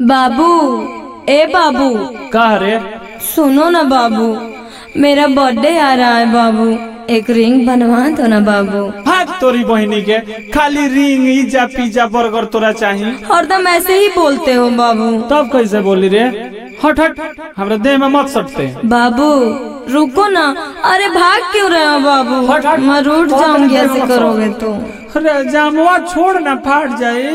बाबू, ए बाबू, कह रे। सुनो ना बाबू, मेरा बर्थडे आ रहा है बाबू, एक रिंग बनवा दो ना बाबू। भाग तोरी बहनी के, खाली रिंग इजा पिज्जा बर्गर तोरा चाहिए। हरदम ऐसे ही बोलते हो बाबू। तब कैसे बोली रे? हट हट, हमरा देह में मत सटते। बाबू रुको ना, अरे भाग क्यों रहे हो बाबू? हट हट, मैं रूठ जाऊंगी ऐसे करोगे तो। अरे जामुआ छोड़ ना, फाट जाए।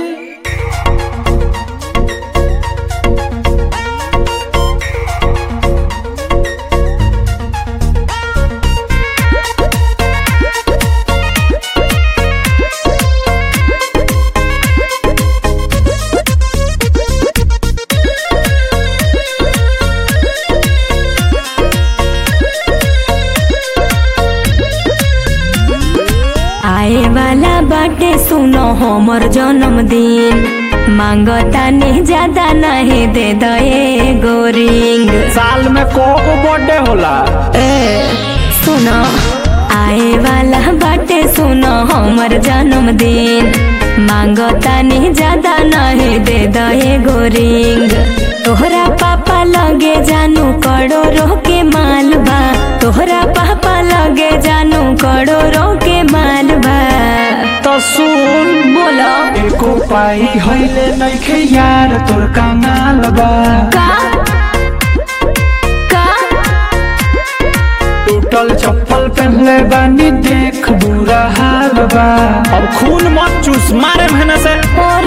आए वाला बाटे सुनो हमर जन्मदिन, मांगता नहीं ज्यादा नहीं दे दे गो रिंग। साल में को बर्थडे होला? सुनो आए वाला बाटे सुनो हमर जन्मदिन, मांगता नहीं ज्यादा नहीं दे दे गो रिंग। तोहरा पापा लगे जानू करोड़ों के माल बा, तोहरा पापा लगे जानू करोड़ों के माल बा। तो सुन बोलो एको पाई होइले नइखे यार तोर कंगाल बा। का का टूटल चप्पल पहनले बानी, देख बुरा हाल बा। अब खून मत चूस, मारे महीने से। और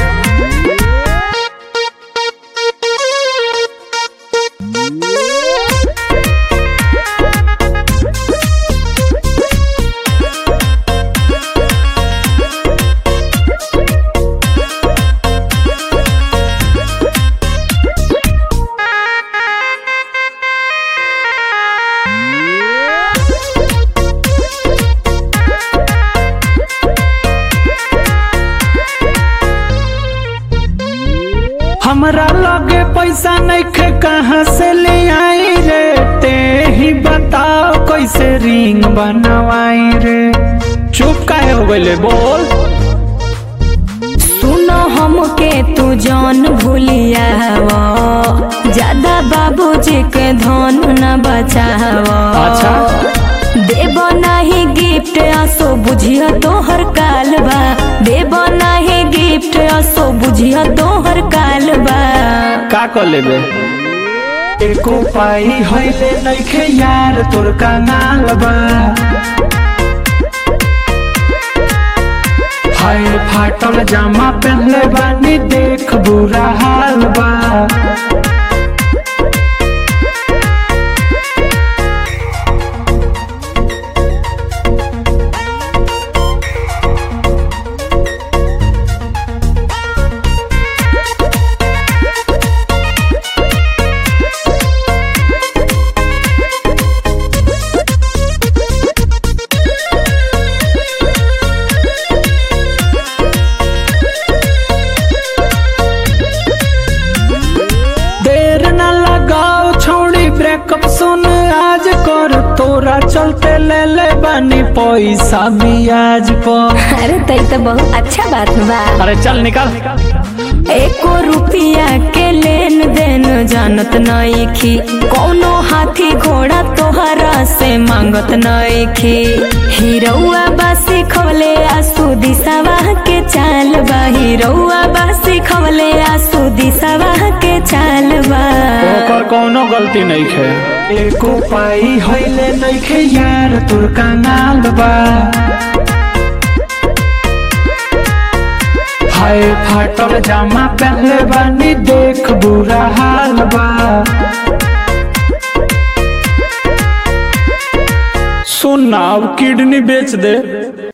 हमरा लगे पैसा नइखे, कहाँ से ले आई रे? ते ही बताओ कैसे रिंग बनवाई रे? चुप काहे हो गइले, बोल। सुनो हमके तू जान भूलिया, ज्यादा बाबूजी के धन न बचावा। अच्छा देव नहीं गिफ्ट असो बुझिया तोहर कालबा, देव नहीं गिफ्ट असो बुझिया तोहर कालबा। का कर लेबे? एको पाई होइले नइखे यार तोर कंगाल बा। हाय फाटल जामा पहनले बानी, देख बुरा हाल बा। ब्रेकअप सुन आज कर, तोरा चलते ले ले बानी पैसा ब्याज पर। अरे तई तो बहुत अच्छा बात बा। अरे चल निकल। एको रुपया के लेन देन जानत नइखी, कोनो हाथी घोड़ा तोहरा से मांगत नइखी। हीरोआ बासी खवले आसू दिशावा के चाल बा, हीरोआ बासी खवले आसू दिशावा के चाल बा। ओकर कोनो गलती नइखे। एको पाई होइले नइखे यार तोर कंगाल बा। हाय फाटल जामा पहनले बानी, देख बुरा हाल बा। सुन ना, अब किडनी बेच दे।